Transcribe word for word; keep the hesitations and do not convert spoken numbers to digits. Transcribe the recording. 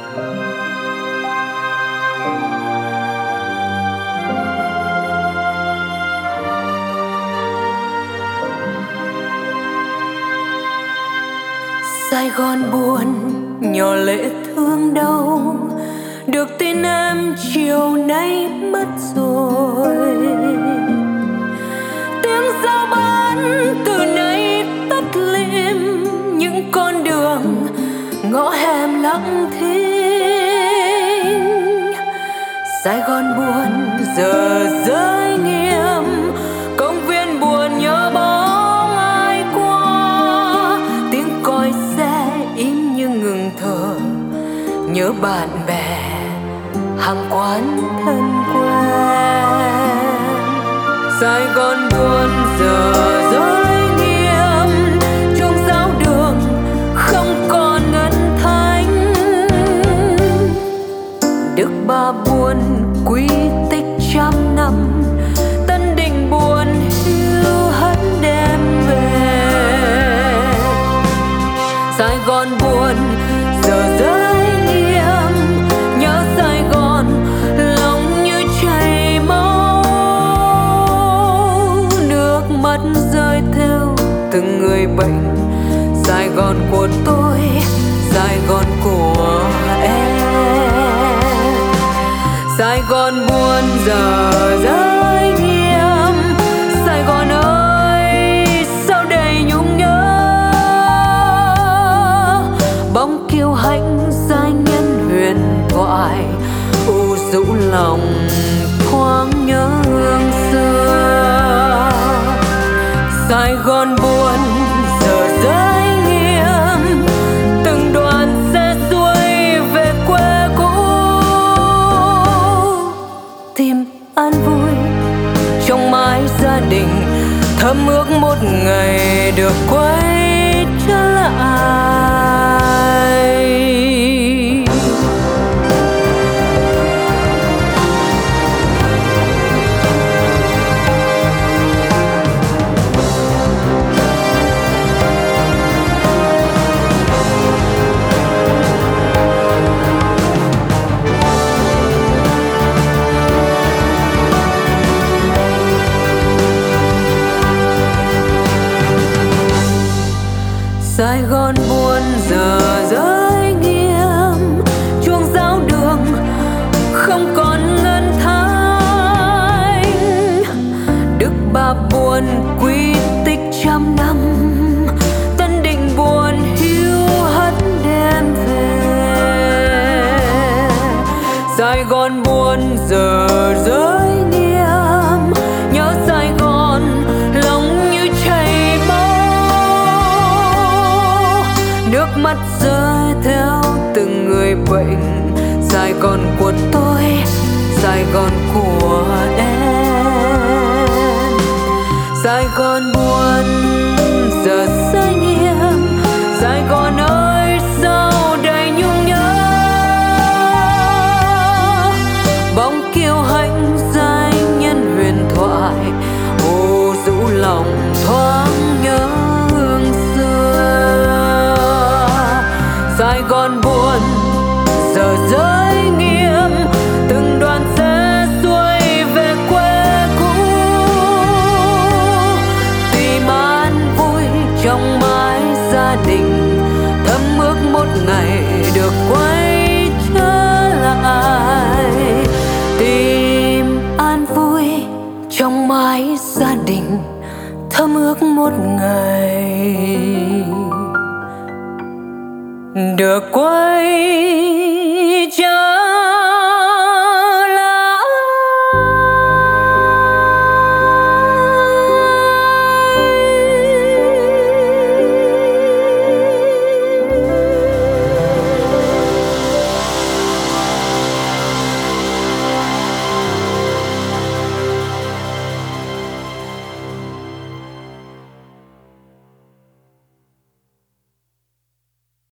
Sài Gòn buồn nhỏ lệ thương đau, được tin em chiều nay mất rồi. Tiếng giao bán từ nay tắt lịm, những con đường ngõ hẻm lặng thinh. Sài Gòn buồn giờ rơi nghiêm, công viên buồn nhớ bóng ai qua. Tiếng còi xe im như ngừng thở, nhớ bạn bè hàng quán thân quen. Sài Gòn buồn giờ rơi nghiêm, chuông giáo đường không còn ngân thanh. Đức Bà buồn quy tích trăm năm, Tân Định buồn hiu hắt đem về. Sài Gòn buồn giờ rơi nghiêm, nhớ Sài Gòn lòng như chảy máu. Nước mắt rơi theo từng người bệnh. Sài Gòn của tôi, Sài Gòn của em. Sài Gòn buồn giờ rơi nghiêm, Sài Gòn ơi sao đầy nhung nhớ. Bóng kiêu hãnh danh nhân huyền thoại, u dũ lòng thoáng nhớ hương xưa. Sài Gòn buồn giờ rơi nghiêm, từng đoàn xe xuôi về quê cũ. Tìm an vui trong mái gia đình, thầm ước một ngày được quay trở lại. Sài Gòn buồn giờ rơi nghiêm, chuông giáo đường không còn ngân thanh. Đức Bà buồn quy tích trăm năm, Tân Định buồn hiu hắt đem về. Sài Gòn buồn giờ rơi nghiêm, nhớ Sài Gòn lòng như chảy máu. Nước mắt rơi theo từng người bệnh. Sài Gòn của tôi, Sài Gòn của em. Sài Gòn buồn giờ rơi nghiêm, Sài Gòn ơi sao đầy nhung nhớ. Bóng kiêu hãnh danh nhân huyền thoại, u dũ lòng thoáng nhớ hương xưa. Sài Gòn buồn giờ rơi nghiêm, từng đoàn xe xuôi về quê cũ. Tìm an vui trong mái gia đình, thầm ước một ngày được quay trở lại. Tìm an vui trong mái gia đình, thầm ước một ngày được quay trở